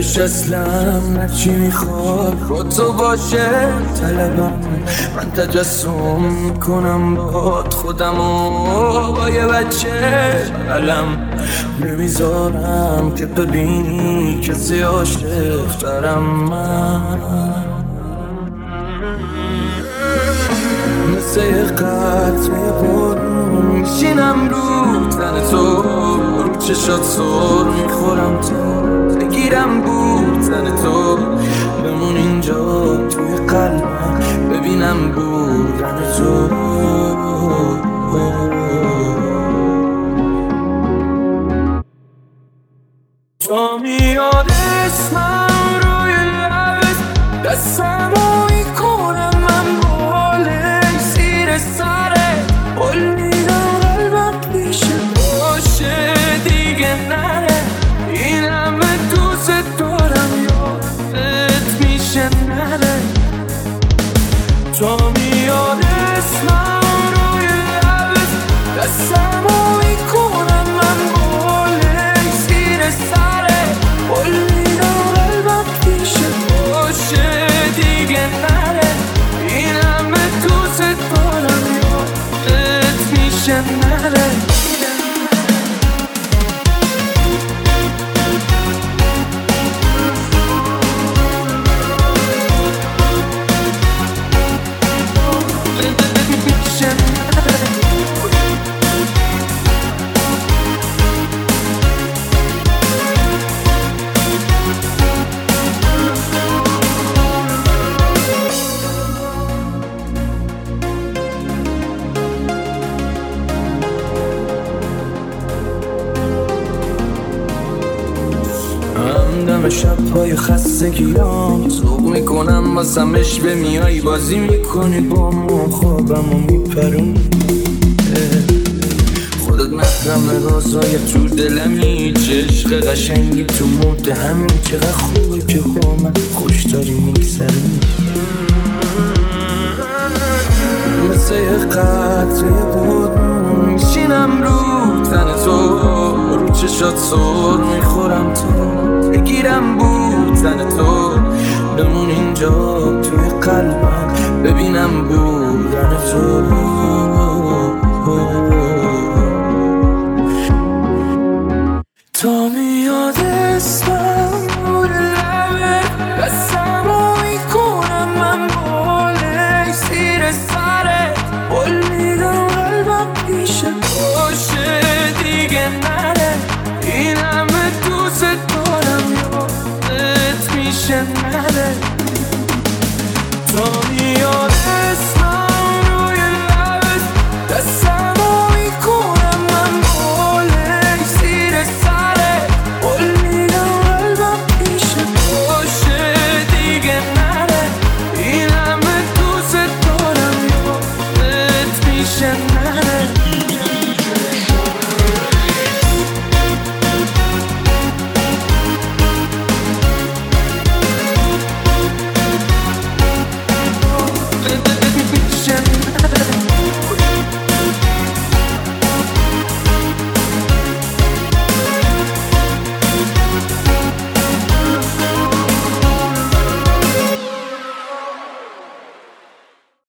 اصلا هرچی میخواد با تو باشه طلبم. من تجسم میکنم باد خودمو با یه بچه علم نمیذارم که ببینی کسی عاشق دارم. من مثل یه قطره بارون میشینم رو تن تو، رو چشات سر میخورم تو، بگیرم بودن تو، بمون اینجا توی قلبم ببینم بودن تو. تو میاد اسمم روی لبت، دستمو میکنم من بالش زیر سرت، قول میدم قلبم پیشه باشه دیگه نره. این همه دوست دارم یادت میشه نره. تو میاد اسمم روی لبت، دستمو میکنم من بالش زیر سرت، قول میدم قلبم پیشه باشه دیگه نره. این همه دوست دارم یادت میشه نره. دم شب‌های خستگیام ذوق میکنم واسمش بمیای، بازی میکنی با ما خوابمو میپرونی. خودت محرم رازای تو دلمی، چه عشق قشنگی تو مود همین، چقدر خوبه که با من خوش داری میگذرونی. مثل یه قطره بارون میشینم رو تن تو، رو چشات سر میخورم تو، بگیرم بودن تو، بمون اینجا توی قلبم ببینم بودن تو. تا میاد اسمم روی لبت، دستمو میکنم من بالش زیر سرت، قول میدم قلبم پیشه باشه دیگه نره. این همه دوست دارم یادت میشه نره. تا میاد اسمم روی لبت، دستمو میکنم من بالش زیر سرت، قول میدم قلبم پیشه باشه دیگه نره. این همه دوست دارم یادت میشه نره.